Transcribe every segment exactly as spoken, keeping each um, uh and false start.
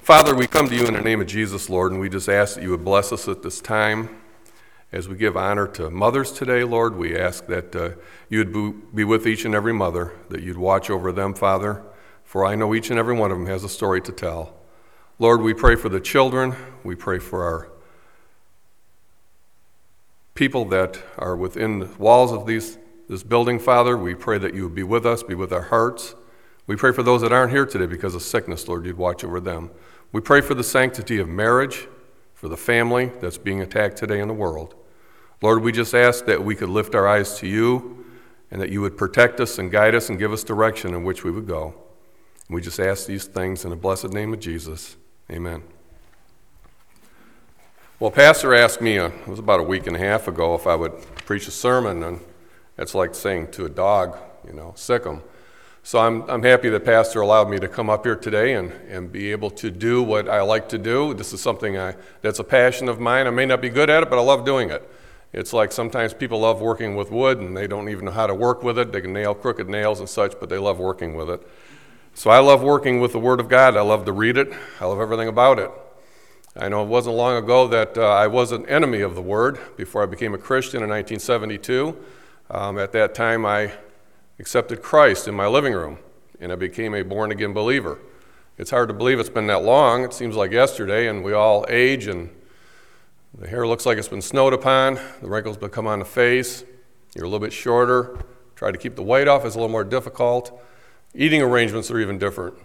Father, we come to you in the name of Jesus, Lord, and we just ask that you would bless us at this time. As we give honor to mothers today, Lord, we ask that uh, you would be with each and every mother, that you'd watch over them, Father, for I know each and every one of them has a story to tell. Lord, we pray for the children. We pray for our people that are within the walls of these, this building, Father. We pray that you would be with us, be with our hearts. We pray for those that aren't here today because of sickness, Lord, you'd watch over them. We pray for the sanctity of marriage, for the family that's being attacked today in the world. Lord, we just ask that we could lift our eyes to you and that you would protect us and guide us and give us direction in which we would go. We just ask these things in the blessed name of Jesus. Amen. Well, Pastor asked me, uh, it was about a week and a half ago, if I would preach a sermon, and it's like saying to a dog, you know, sick 'em. So I'm I'm happy that Pastor allowed me to come up here today and, and be able to do what I like to do. This is something I that's a passion of mine. I may not be good at it, but I love doing it. It's like sometimes people love working with wood and they don't even know how to work with it. They can nail crooked nails and such, but they love working with it. So I love working with the Word of God. I love to read it. I love everything about it. I know it wasn't long ago that uh, I was an enemy of the Word before I became a Christian in nineteen seventy-two. Um, at that time, I accepted Christ in my living room, and I became a born-again believer. It's hard to believe it's been that long. It seems like yesterday, and we all age, and the hair looks like it's been snowed upon. The wrinkles become on the face. You're a little bit shorter. Try to keep the weight off. It's a little more difficult. Eating arrangements are even different.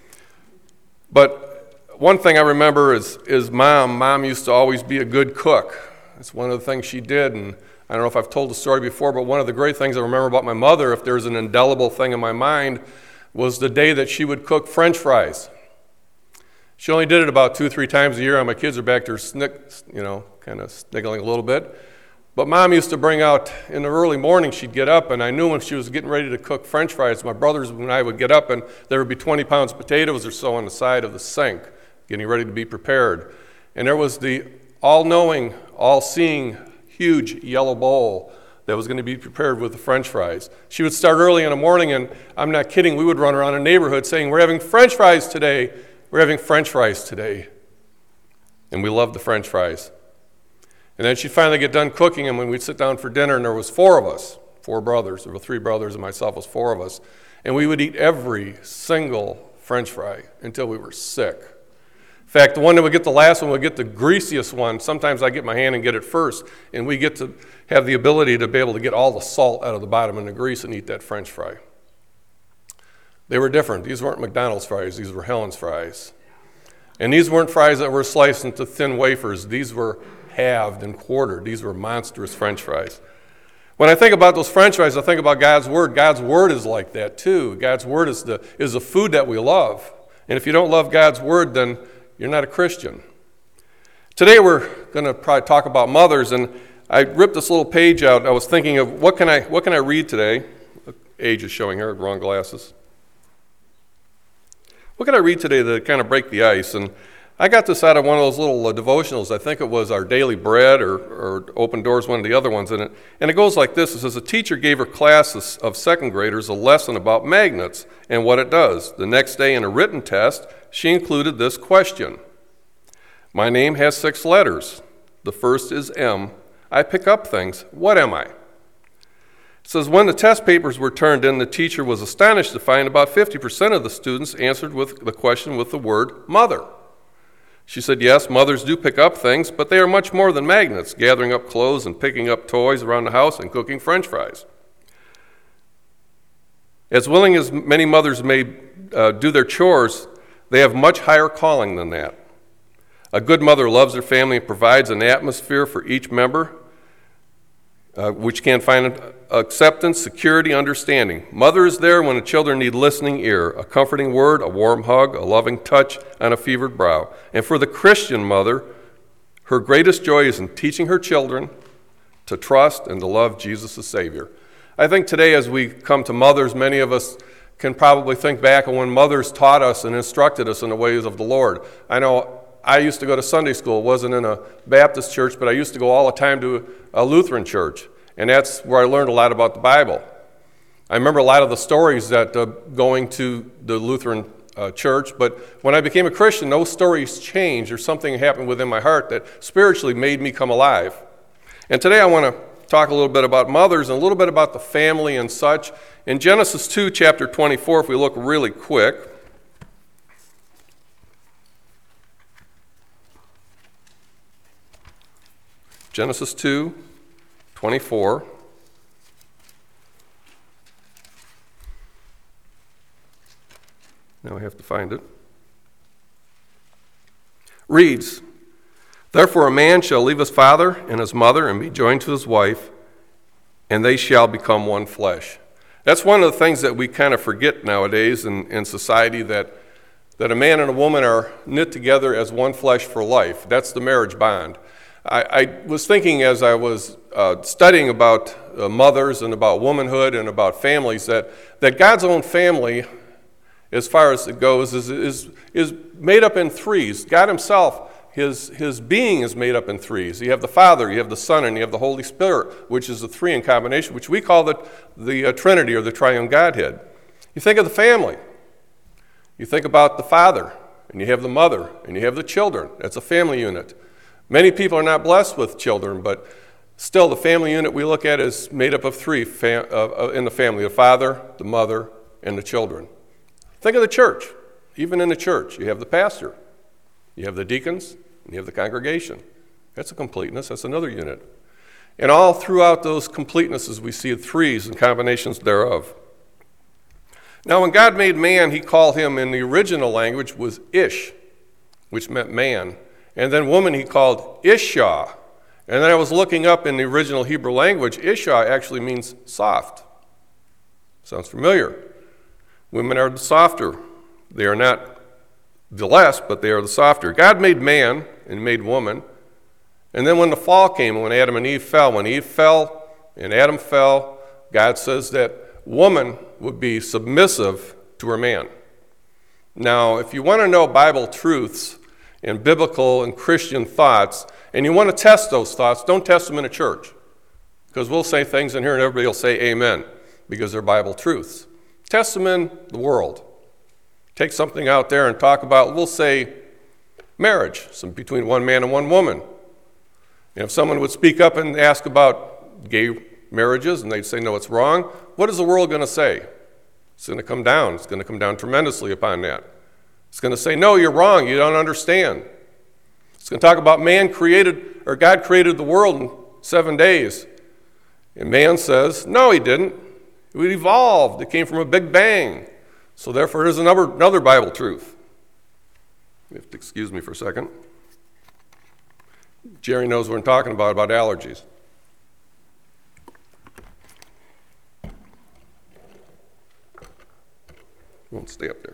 But one thing I remember is, is Mom. Mom used to always be a good cook. That's one of the things she did, and I don't know if I've told the story before, but one of the great things I remember about my mother, if there's an indelible thing in my mind, was the day that she would cook French fries. She only did it about two, three times a year, and my kids are back there, snick, you know, kind of sniggling a little bit. But Mom used to bring out, in the early morning, she'd get up, and I knew when she was getting ready to cook French fries, my brothers and I would get up, and there would be twenty pounds of potatoes or so on the side of the sink, getting ready to be prepared. And there was the all-knowing, all-seeing, huge yellow bowl that was going to be prepared with the French fries. She would start early in the morning, and I'm not kidding, we would run around the neighborhood saying, "We're having French fries today. We're having French fries today." And we loved the French fries. And then she'd finally get done cooking them when we'd sit down for dinner, and there was four of us, four brothers. There were three brothers, and myself was four of us. And we would eat every single French fry until we were sick. In fact, the one that would get the last one would get the greasiest one. Sometimes I get my hand and get it first, and we get to have the ability to be able to get all the salt out of the bottom and the grease and eat that French fry. They were different. These weren't McDonald's fries. These were Helen's fries. And these weren't fries that were sliced into thin wafers. These were halved and quartered. These were monstrous French fries. When I think about those French fries, I think about God's Word. God's Word is like that too. God's Word is the is the food that we love. And if you don't love God's Word, then you're not a Christian. Today we're going to probably talk about mothers, and I ripped this little page out. I was thinking of what can I what can I read today? Age is showing here, wrong glasses. What can I read today to kind of break the ice? And I got this out of one of those little uh, devotionals. I think it was Our Daily Bread or, or Open Doors, one of the other ones in it. And it goes like this. It says, a teacher gave her class of second graders a lesson about magnets and what it does. The next day in a written test, she included this question. My name has six letters. The first is M. I pick up things. What am I? It says, when the test papers were turned in, the teacher was astonished to find about fifty percent of the students answered with the question with the word mother. She said, yes, mothers do pick up things, but they are much more than magnets, gathering up clothes and picking up toys around the house and cooking French fries. As willing as many mothers may uh, do their chores, they have much higher calling than that. A good mother loves her family and provides an atmosphere for each member, uh, which can find acceptance, security, understanding. Mother is there when the children need listening ear, a comforting word, a warm hug, a loving touch on a fevered brow. And for the Christian mother, her greatest joy is in teaching her children to trust and to love Jesus as Savior. I think today as we come to mothers, many of us can probably think back on when mothers taught us and instructed us in the ways of the Lord. I know I used to go to Sunday school. It wasn't in a Baptist church, but I used to go all the time to a Lutheran church. And that's where I learned a lot about the Bible. I remember a lot of the stories that uh, going to the Lutheran uh, church, but when I became a Christian, those stories changed. There's something happened within my heart that spiritually made me come alive. And today I want to talk a little bit about mothers and a little bit about the family and such. In Genesis two, chapter twenty-four, if we look really quick, Genesis two, twenty-four. Now I have to find it. Reads, "Therefore a man shall leave his father and his mother and be joined to his wife, and they shall become one flesh." That's one of the things that we kind of forget nowadays in, in society, that, that a man and a woman are knit together as one flesh for life. That's the marriage bond. I, I was thinking as I was uh, studying about uh, mothers and about womanhood and about families that, that God's own family, as far as it goes, is, is, is made up in threes. God himself, his, his being is made up in threes. You have the Father, you have the Son, and you have the Holy Spirit, which is the three in combination, which we call the, the uh, Trinity or the Triune Godhead. You think of the family. You think about the father, and you have the mother, and you have the children. That's a family unit. Many people are not blessed with children, but still the family unit we look at is made up of three fam- uh, in the family: the father, the mother, and the children. Think of the church. Even in the church, you have the pastor, you have the deacons, and you have the congregation. That's a completeness. That's another unit. And all throughout those completenesses, we see threes and combinations thereof. Now, when God made man, he called him, in the original language, was Ish, which meant man. And then woman he called Isha. And then I was looking up in the original Hebrew language, Isha actually means soft. Sounds familiar. Women are the softer. They are not the less, but they are the softer. God made man and made woman. And then when the fall came, when Adam and Eve fell, when Eve fell and Adam fell, God says that woman would be submissive to her man. Now, if you want to know Bible truths and biblical and Christian thoughts, and you want to test those thoughts, don't test them in a church. Because we'll say things in here and everybody will say amen, because they're Bible truths. Test them in the world. Take something out there and talk about, we'll say, marriage, some between one man and one woman. And if someone would speak up and ask about gay marriages, and they'd say, no, it's wrong, what is the world going to say? It's going to come down. It's going to come down tremendously upon that. It's going to say, no, you're wrong, you don't understand. It's going to talk about man created, or God created the world in seven days. And man says, no, he didn't. It evolved. It came from a big bang. So therefore, there's another, another Bible truth. You have to excuse me for a second. Jerry knows what I'm talking about, about allergies. Won't stay up there.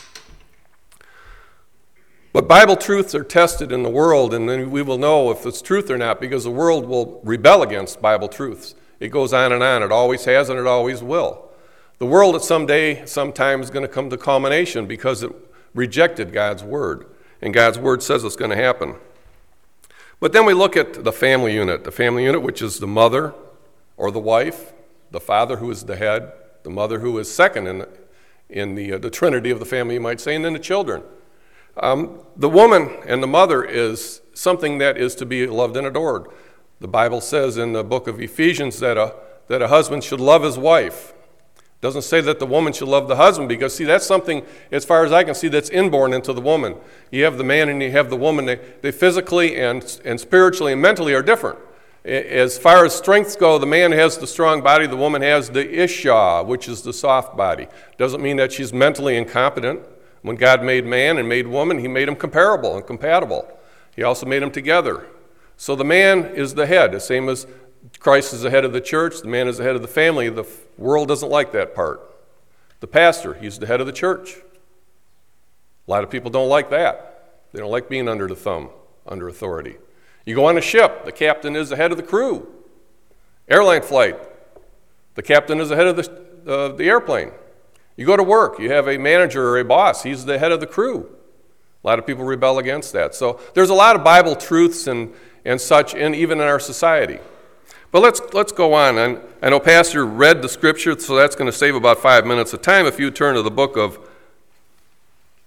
But Bible truths are tested in the world, and then we will know if it's truth or not, because the world will rebel against Bible truths. It goes on and on. It always has, and it always will. The world at some day, sometime, is going to come to culmination because it rejected God's word, and God's word says it's going to happen. But then we look at the family unit, the family unit which is the mother or the wife, the father who is the head, the mother who is second in the, in the, uh, the trinity of the family, you might say, and then the children. Um, the woman and the mother is something that is to be loved and adored. The Bible says in the book of Ephesians that a, that a husband should love his wife. It doesn't say that the woman should love the husband, because, see, that's something, as far as I can see, that's inborn into the woman. You have the man and you have the woman. They, they physically and, and spiritually and mentally are different. As far as strengths go, the man has the strong body, the woman has the Isha, which is the soft body. Doesn't mean that she's mentally incompetent. When God made man and made woman, he made them comparable and compatible. He also made them together. So the man is the head, the same as Christ is the head of the church, the man is the head of the family. The world doesn't like that part. The pastor, he's the head of the church. A lot of people don't like that. They don't like being under the thumb, under authority. You go on a ship, the captain is the head of the crew. Airline flight, the captain is the head of the, uh, the airplane. You go to work, you have a manager or a boss, he's the head of the crew. A lot of people rebel against that. So there's a lot of Bible truths and, and such, in, even in our society. But let's let's go on. And I know Pastor read the scripture, so that's going to save about five minutes of time. If you turn to the book of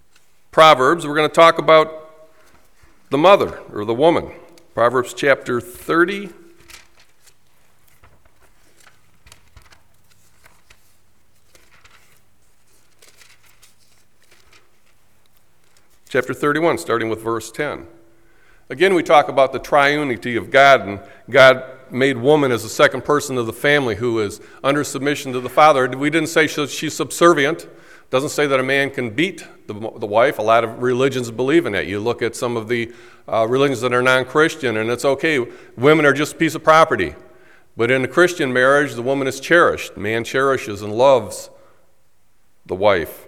Proverbs, we're going to talk about the mother or the woman. Proverbs chapter thirty. Chapter thirty-one, starting with verse ten. Again, we talk about the triunity of God, and God made woman as the second person of the family who is under submission to the father. We didn't say she's subservient. It doesn't say that a man can beat the, the wife. A lot of religions believe in that. You look at some of the uh, religions that are non-Christian, and it's okay. Women are just a piece of property. But in a Christian marriage, the woman is cherished. Man cherishes and loves the wife.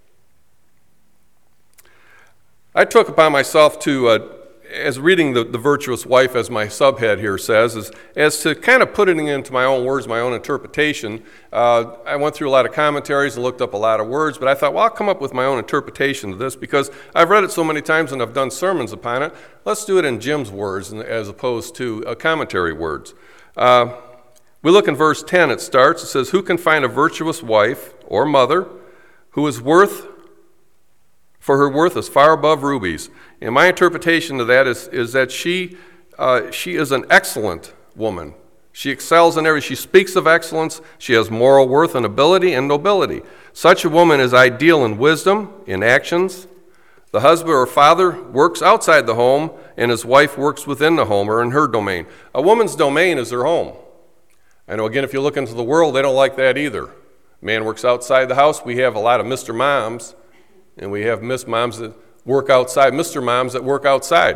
I took upon myself to, uh, as reading the, the Virtuous Wife, as my subhead here says, is, as to kind of putting it into my own words, my own interpretation. Uh, I went through a lot of commentaries and looked up a lot of words, but I thought, well, I'll come up with my own interpretation of this because I've read it so many times and I've done sermons upon it. Let's do it in Jim's words as opposed to uh, commentary words. Uh, we look in verse ten, it starts, it says, "Who can find a virtuous wife or mother who is worth for her worth is far above rubies." And my interpretation of that is, is that she uh, she is an excellent woman. She excels in every, she speaks of excellence, she has moral worth and ability and nobility. Such a woman is ideal in wisdom, in actions. The husband or father works outside the home, and his wife works within the home or in her domain. A woman's domain is her home. I know, again, if you look into the world, they don't like that either. Man works outside the house. We have a lot of Mister Moms, and we have Miss Moms that work outside, Mister Moms that work outside.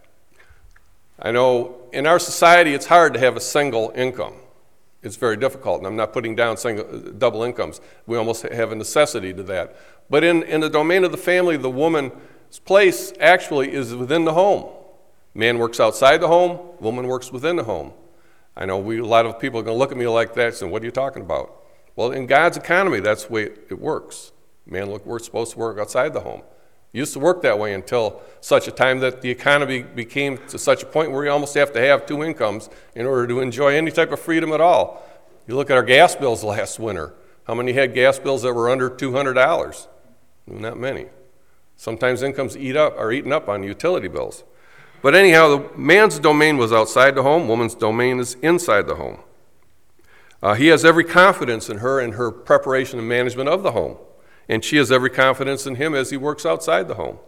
I know in our society it's hard to have a single income. It's very difficult, and I'm not putting down single, double incomes. We almost have a necessity to that. But in, in the domain of the family, the woman's place actually is within the home. Man works outside the home, woman works within the home. I know we, a lot of people are going to look at me like that and say, what are you talking about? Well, in God's economy, that's the way it works. Man, look, we're supposed to work outside the home. It used to work that way until such a time that the economy became to such a point where you almost have to have two incomes in order to enjoy any type of freedom at all. You look at our gas bills last winter. How many had gas bills that were under two hundred dollars? Not many. Sometimes incomes eat up, are eaten up on utility bills. But anyhow, the man's domain was outside the home, woman's domain is inside the home. Uh, he has every confidence in her and her preparation and management of the home. And she has every confidence in him as he works outside the home.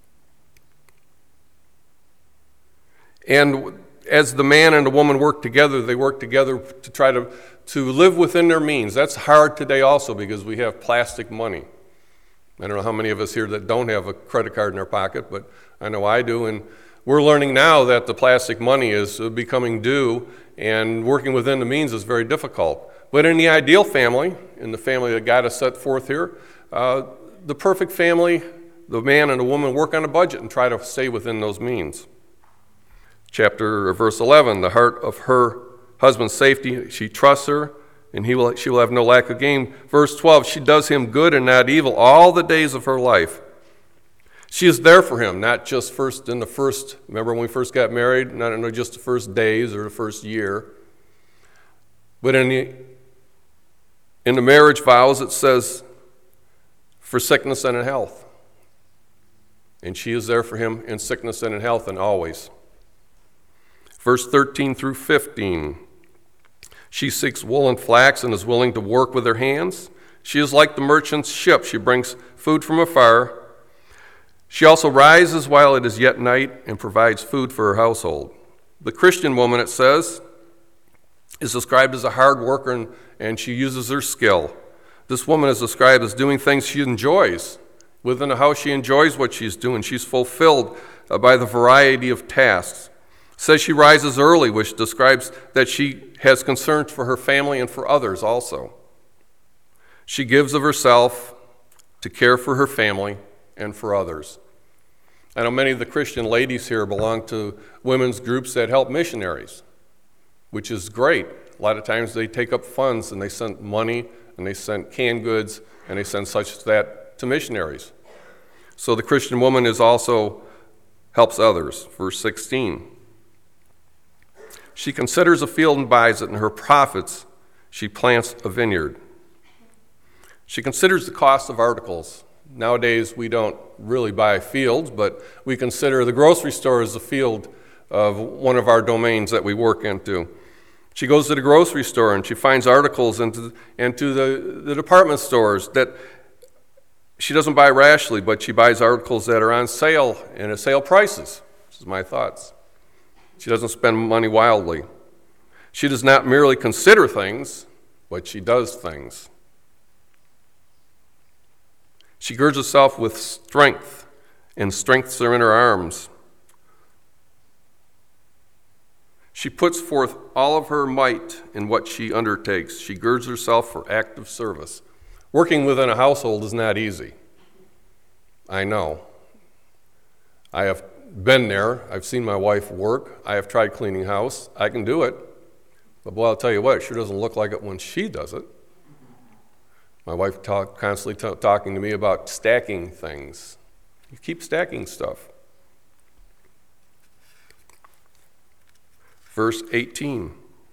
And as the man and the woman work together, they work together to try to, to live within their means. That's hard today also because we have plastic money. I don't know how many of us here that don't have a credit card in our pocket, but I know I do. And we're learning now that the plastic money is becoming due, and working within the means is very difficult. But in the ideal family, in the family that God has set forth here, Uh, the perfect family, the man and the woman work on a budget and try to stay within those means. Chapter or verse eleven, the heart of her husband's safety, she trusts her, and he will, she will have no lack of gain. Verse twelve, she does him good and not evil all the days of her life. She is there for him, not just first in the first, remember when we first got married, not in just the first days or the first year, but in the, in the marriage vows it says, for sickness and in health. And she is there for him in sickness and in health and always. Verse thirteen through fifteen. She seeks wool and flax and is willing to work with her hands. She is like the merchant's ship. She brings food from afar. She also rises while it is yet night and provides food for her household. The Christian woman, it says, is described as a hard worker, and, and she uses her skill. This woman is described as doing things she enjoys. Within the house, she enjoys what she's doing. She's fulfilled uh, by the variety of tasks. It says she rises early, which describes that she has concerns for her family and for others also. She gives of herself to care for her family and for others. I know many of the Christian ladies here belong to women's groups that help missionaries, which is great. A lot of times they take up funds and they send money and they send canned goods, and they send such as that to missionaries. So the Christian woman is also helps others. Verse sixteen. She considers a field and buys it, and her profits she plants a vineyard. She considers the cost of articles. Nowadays, we don't really buy fields, but we consider the grocery store as a field of one of our domains that we work into. She goes to the grocery store and she finds articles into, into the, the department stores that she doesn't buy rashly, but she buys articles that are on sale and at sale prices. This is my thoughts. She doesn't spend money wildly. She does not merely consider things, but she does things. She girds herself with strength, and strengths are in her arms. She puts forth all of her might in what she undertakes. She girds herself for active service. Working within a household is not easy. I know. I have been there. I've seen my wife work. I have tried cleaning house. I can do it. But boy, I'll tell you what, it sure doesn't look like it when she does it. My wife talk, constantly t- talking to me about stacking things. You keep stacking stuff. Verse eighteen.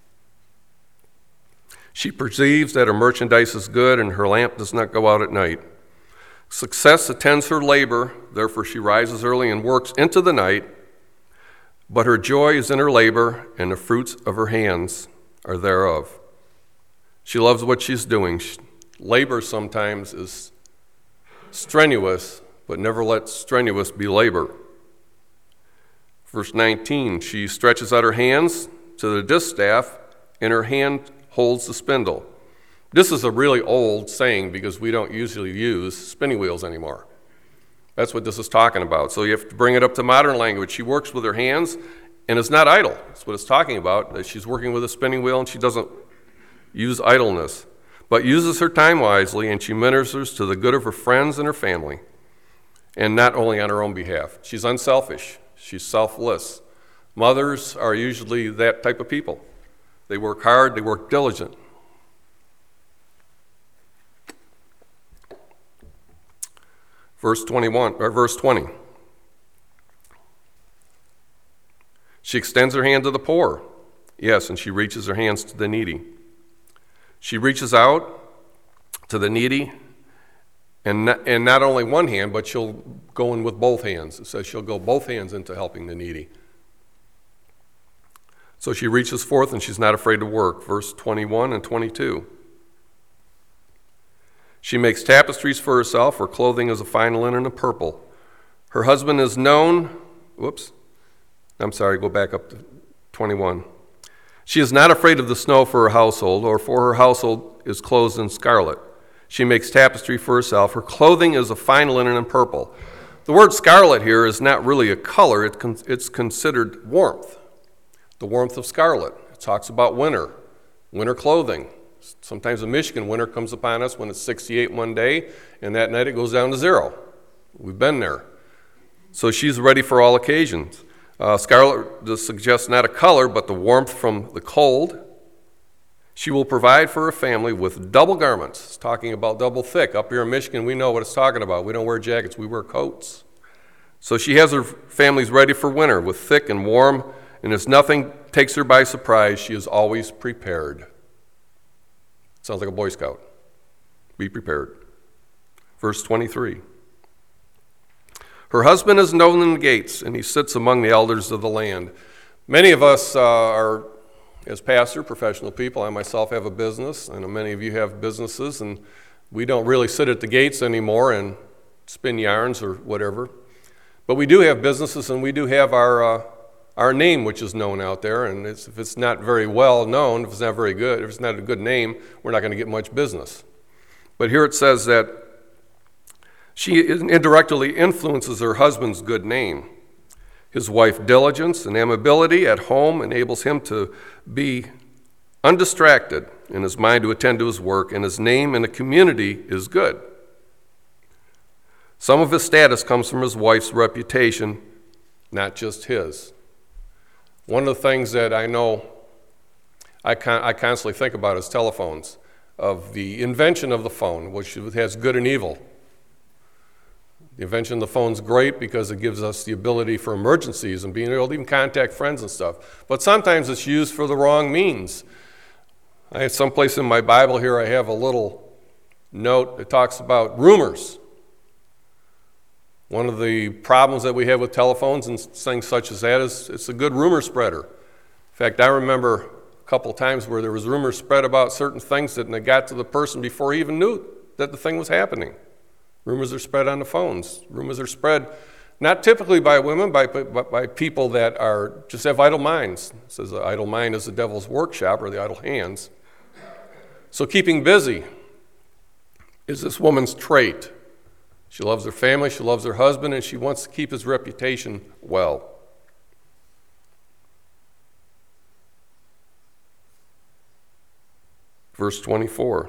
She perceives that her merchandise is good and her lamp does not go out at night. Success attends her labor, therefore she rises early and works into the night, but her joy is in her labor and the fruits of her hands are thereof. She loves what she's doing. Labor sometimes is strenuous, but never let strenuous be labor. Verse nineteen, she stretches out her hands to the distaff, and her hand holds the spindle. This is a really old saying because we don't usually use spinning wheels anymore. That's what this is talking about. So you have to bring it up to modern language. She works with her hands, and it's not idle. That's what it's talking about, that she's working with a spinning wheel, and she doesn't use idleness, but uses her time wisely, and she ministers to the good of her friends and her family, and not only on her own behalf. She's unselfish. She's selfless. Mothers are usually that type of people. They work hard. They work diligent. Verse twenty-one, or verse twenty. She extends her hand to the poor. Yes, and she reaches her hands to the needy. She reaches out to the needy, and not, and not only one hand, but she'll go in with both hands. It says she'll go both hands into helping the needy. So she reaches forth and she's not afraid to work. Verse twenty-one and twenty-two. She makes tapestries for herself. Her clothing is a fine linen of purple. Her husband is known. Whoops. I'm sorry, go back up to twenty-one. She is not afraid of the snow for her household, or for her household is clothed in scarlet. She makes tapestry for herself. Her clothing is a fine linen and purple. The word scarlet here is not really a color. It con- it's considered warmth. The warmth of scarlet. It talks about winter, winter clothing. Sometimes in Michigan, winter comes upon us when it's sixty-eight one day, and that night it goes down to zero. We've been there. So she's ready for all occasions. Uh, scarlet suggests not a color, but the warmth from the cold. She will provide for her family with double garments. It's talking about double thick. Up here in Michigan, we know what it's talking about. We don't wear jackets, we wear coats. So she has her families ready for winter with thick and warm, and as nothing takes her by surprise, she is always prepared. Sounds like a Boy Scout. Be prepared. Verse twenty-three. Her husband is known in the gates, and he sits among the elders of the land. Many of us uh, are, as pastor, professional people. I myself have a business. I know many of you have businesses, and we don't really sit at the gates anymore and spin yarns or whatever. But we do have businesses, and we do have our uh, our name, which is known out there. And it's, if it's not very well known, if it's not very good, if it's not a good name, we're not going to get much business. But here it says that she indirectly influences her husband's good name. His wife diligence and amiability at home enables him to be undistracted and his mind to attend to his work, and his name in the community is good. Some of his status comes from his wife's reputation, not just his. One of the things that I know I, con- I constantly think about is telephones, of the invention of the phone, which has good and evil. The invention of the phone is great because it gives us the ability for emergencies and being able to even contact friends and stuff. But sometimes it's used for the wrong means. I have someplace in my Bible here, I have a little note that talks about rumors. One of the problems that we have with telephones and things such as that is it's a good rumor spreader. In fact, I remember a couple times where there was rumors spread about certain things that and they got to the person before he even knew that the thing was happening. Rumors are spread on the phones. Rumors are spread not typically by women, by, but by people that are just have idle minds. It says the idle mind is the devil's workshop, or the idle hands. So keeping busy is this woman's trait. She loves her family, she loves her husband, and she wants to keep his reputation well. Verse twenty-four.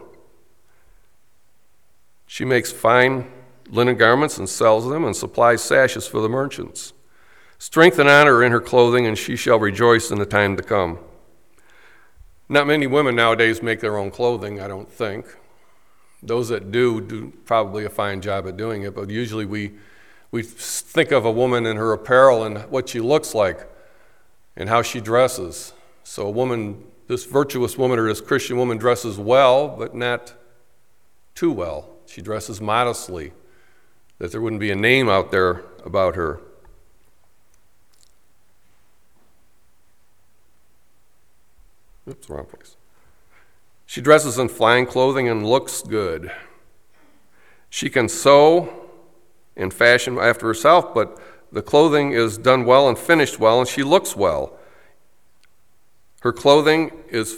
She makes fine linen garments and sells them and supplies sashes for the merchants. Strength and honor are in her clothing, and she shall rejoice in the time to come. Not many women nowadays make their own clothing, I don't think. Those that do, do probably a fine job at doing it, but usually we, we think of a woman and her apparel and what she looks like and how she dresses. So a woman, this virtuous woman or this Christian woman dresses well, but not too well. She dresses modestly, that there wouldn't be a name out there about her. Oops, wrong place. She dresses in fine clothing and looks good. She can sew and fashion after herself, but the clothing is done well and finished well, and she looks well. Her clothing is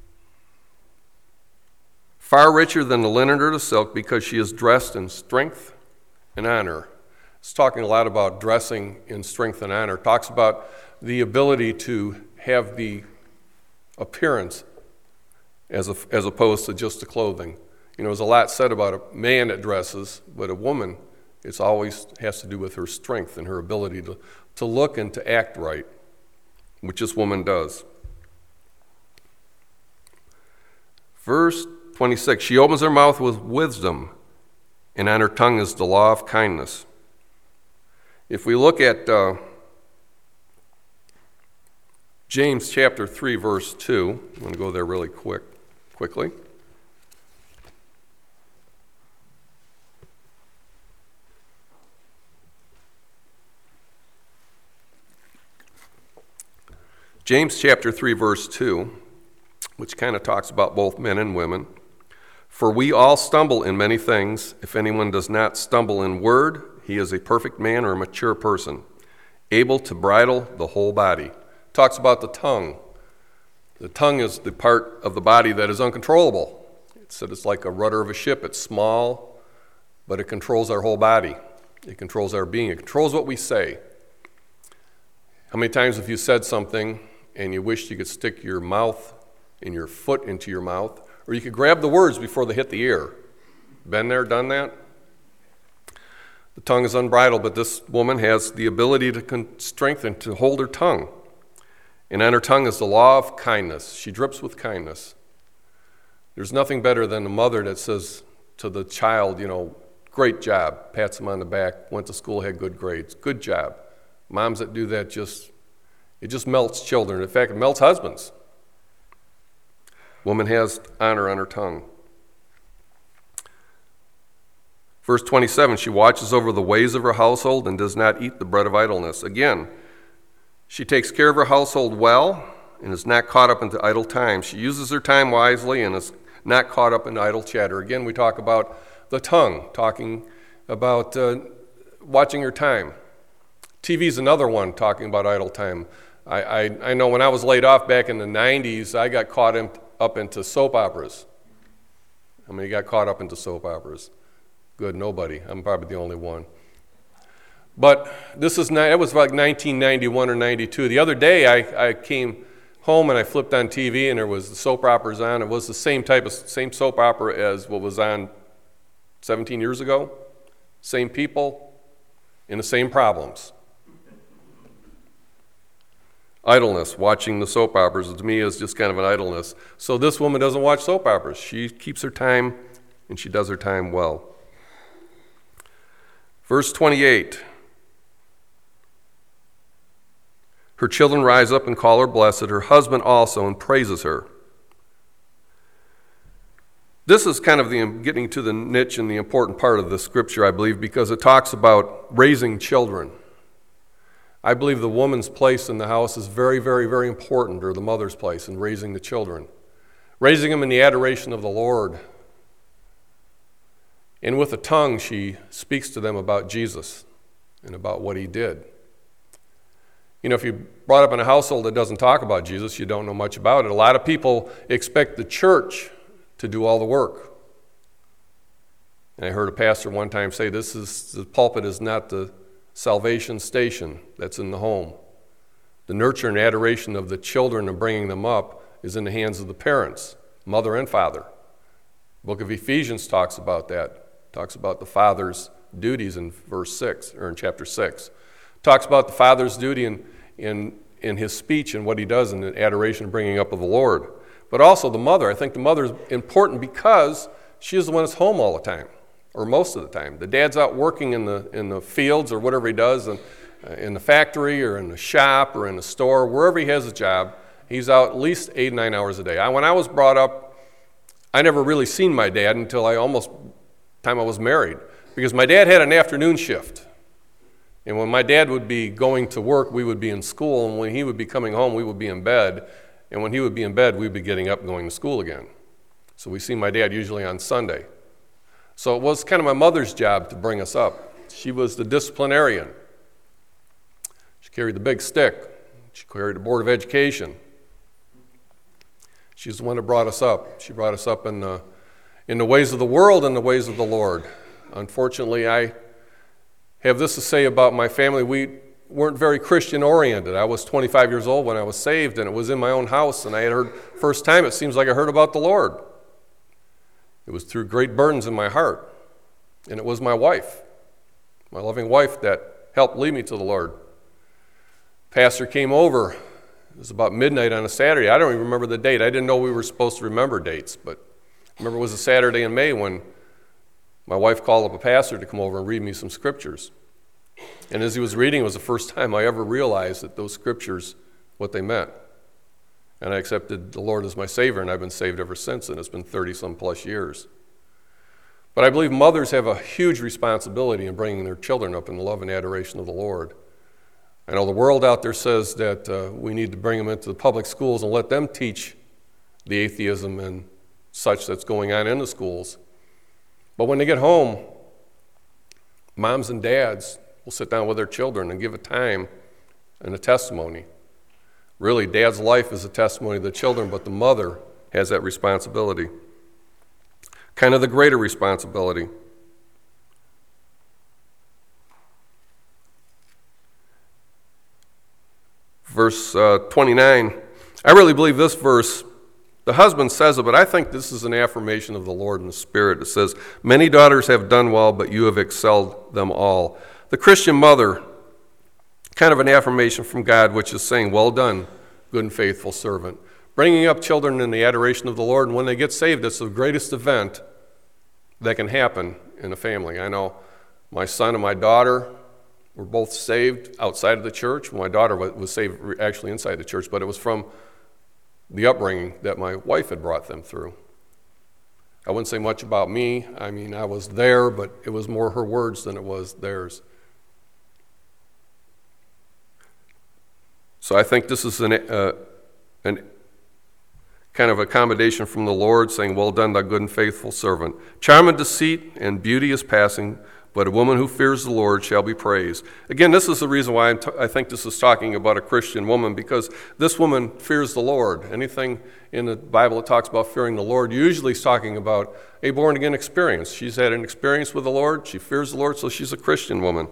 far richer than the linen or the silk because she is dressed in strength and honor. It's talking a lot about dressing in strength and honor. It talks about the ability to have the appearance as a, as opposed to just the clothing. You know, there's a lot said about a man that dresses, but a woman, it's always has to do with her strength and her ability to, to look and to act right, which this woman does. Verse twenty-six, she opens her mouth with wisdom, and on her tongue is the law of kindness. If we look at uh, James chapter three, verse two, I'm going to go there really quick, quickly. James chapter three, verse two, which kind of talks about both men and women. For we all stumble in many things. If anyone does not stumble in word, he is a perfect man or a mature person, able to bridle the whole body. Talks about the tongue. The tongue is the part of the body that is uncontrollable. It said it's like a rudder of a ship. It's small, but it controls our whole body. It controls our being. It controls what we say. How many times have you said something and you wished you could stick your mouth and your foot into your mouth, or you could grab the words before they hit the ear? Been there, done that? The tongue is unbridled, but this woman has the ability to con- strengthen, to hold her tongue. And on her tongue is the law of kindness. She drips with kindness. There's nothing better than a mother that says to the child, you know, great job, pats him on the back, went to school, had good grades, good job. Moms that do that just, it just melts children. In fact, it melts husbands. Woman has honor on her tongue. Verse twenty-seven, she watches over the ways of her household and does not eat the bread of idleness. Again, she takes care of her household well and is not caught up into idle time. She uses her time wisely and is not caught up in idle chatter. Again, we talk about the tongue, talking about uh, watching your time. T V is another one talking about idle time. I, I, I know when I was laid off back in the nineties, I got caught in, up into soap operas. How many got caught up into soap operas? Good, nobody. I'm probably the only one. But this is not, it was like nineteen ninety-one or ninety-two. The other day I, I came home and I flipped on T V and there was the soap operas on. It was the same type of, same soap opera as what was on seventeen years ago. Same people and the same problems. Idleness, watching the soap operas, to me is just kind of an idleness. So this woman doesn't watch soap operas. She keeps her time and she does her time well. Verse twenty-eight. Her children rise up and call her blessed, her husband also, and praises her. This is kind of the getting to the niche and the important part of the scripture, I believe, because it talks about raising children. I believe the woman's place in the house is very, very, very important, or the mother's place in raising the children. Raising them in the adoration of the Lord. And with the tongue, she speaks to them about Jesus and about what he did. You know, if you brought up in a household that doesn't talk about Jesus, you don't know much about it. A lot of people expect the church to do all the work. And I heard a pastor one time say, this is, the pulpit is not the salvation station that's in the home. The nurture and adoration of the children and bringing them up is in the hands of the parents, mother and father. The book of Ephesians talks about that. Talks about the father's duties in verse six, or in chapter six. Talks about the father's duty in, in, in his speech and what he does in the adoration and bringing up of the Lord. But also the mother. I think the mother is important because she is the one that's home all the time, or most of the time. The dad's out working in the in the fields or whatever he does, and uh, in the factory or in the shop or in the store, wherever he has a job, he's out at least eight, nine hours a day. I, when I was brought up, I never really seen my dad until I almost time I was married, because my dad had an afternoon shift. And when my dad would be going to work, we would be in school, and when he would be coming home, we would be in bed. And when he would be in bed, we'd be getting up and going to school again. So we see my dad usually on Sunday. So it was kind of my mother's job to bring us up. She was the disciplinarian. She carried the big stick. She carried the Board of Education. She's the one that brought us up. She brought us up in the, in the ways of the world and the ways of the Lord. Unfortunately, I have this to say about my family. We weren't very Christian-oriented. I was twenty-five years old when I was saved, and it was in my own house, and I had heard, first time it seems like I heard about the Lord. It was through great burdens in my heart, and it was my wife, my loving wife, that helped lead me to the Lord. Pastor came over. It was about midnight on a Saturday. I don't even remember the date. I didn't know we were supposed to remember dates, but I remember it was a Saturday in May when my wife called up a pastor to come over and read me some scriptures. And as he was reading, it was the first time I ever realized that those scriptures, what they meant. And I accepted the Lord as my Savior, and I've been saved ever since, and it's been thirty-some plus years. But I believe mothers have a huge responsibility in bringing their children up in the love and adoration of the Lord. I know the world out there says that uh, we need to bring them into the public schools and let them teach the atheism and such that's going on in the schools. But when they get home, moms and dads will sit down with their children and give a time and a testimony. Really, dad's life is a testimony to the children, but the mother has that responsibility. Kind of the greater responsibility. Verse uh, twenty-nine. I really believe this verse, the husband says it, but I think this is an affirmation of the Lord in the Spirit. It says, many daughters have done well, but you have excelled them all. The Christian mother, kind of an affirmation from God, which is saying, well done, good and faithful servant. Bringing up children in the adoration of the Lord, and when they get saved, it's the greatest event that can happen in a family. I know my son and my daughter were both saved outside of the church. My daughter was saved actually inside the church, but it was from the upbringing that my wife had brought them through. I wouldn't say much about me. I mean, I was there, but it was more her words than it was theirs. So I think this is an, uh, an kind of accommodation from the Lord, saying, well done, thou good and faithful servant. Charm and deceit and beauty is passing, but a woman who fears the Lord shall be praised. Again, this is the reason why I'm t- I think this is talking about a Christian woman, because this woman fears the Lord. Anything in the Bible that talks about fearing the Lord usually is talking about a born-again experience. She's had an experience with the Lord. She fears the Lord, so she's a Christian woman.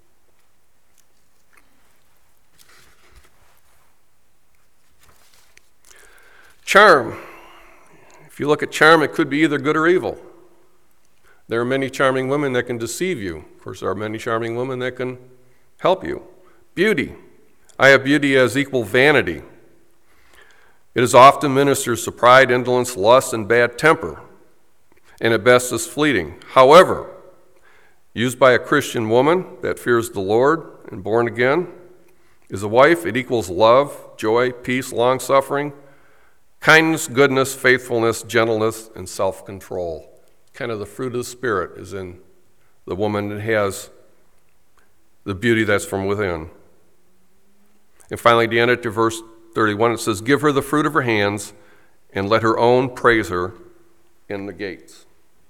Charm. If you look at charm, it could be either good or evil. There are many charming women that can deceive you. Of course, there are many charming women that can help you. Beauty. I have beauty as equal vanity. It is often ministers to pride, indolence, lust, and bad temper, and at best is fleeting. However, used by a Christian woman that fears the Lord and born again, is a wife, it equals love, joy, peace, long-suffering, Kindness, goodness, faithfulness, gentleness, and self-control. Kind of the fruit of the Spirit is in the woman that has the beauty that's from within. And finally, to end it to verse thirty-one, it says, give her the fruit of her hands, and let her own praise her in the gates.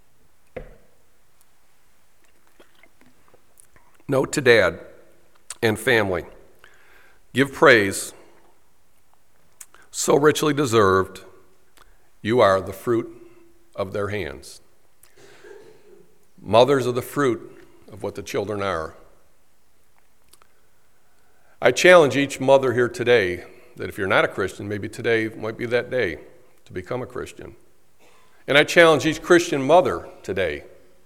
Note to dad and family, give praise so richly deserved, you are the fruit of their hands. Mothers are the fruit of what the children are. I challenge each mother here today that if you're not a Christian, maybe today might be that day to become a Christian. And I challenge each Christian mother today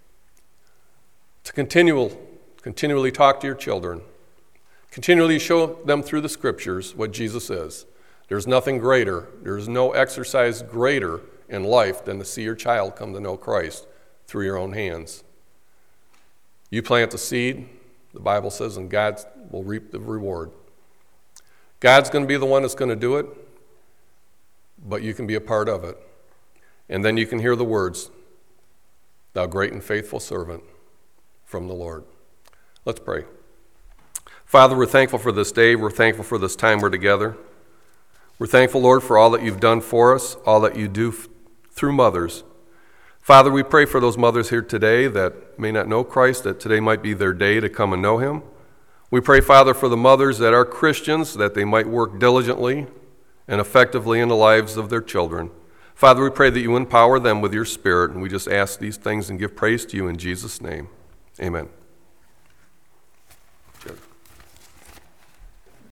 to continual, continually talk to your children, continually show them through the Scriptures what Jesus is. There's nothing greater, there's no exercise greater in life than to see your child come to know Christ through your own hands. You plant the seed, the Bible says, and God will reap the reward. God's going to be the one that's going to do it, but you can be a part of it. And then you can hear the words, thou great and faithful servant, from the Lord. Let's pray. Father, we're thankful for this day. We're thankful for this time we're together. We're thankful, Lord, for all that you've done for us, all that you do f- through mothers. Father, we pray for those mothers here today that may not know Christ, that today might be their day to come and know him. We pray, Father, for the mothers that are Christians, that they might work diligently and effectively in the lives of their children. Father, we pray that you empower them with your Spirit, and we just ask these things and give praise to you in Jesus' name. Amen.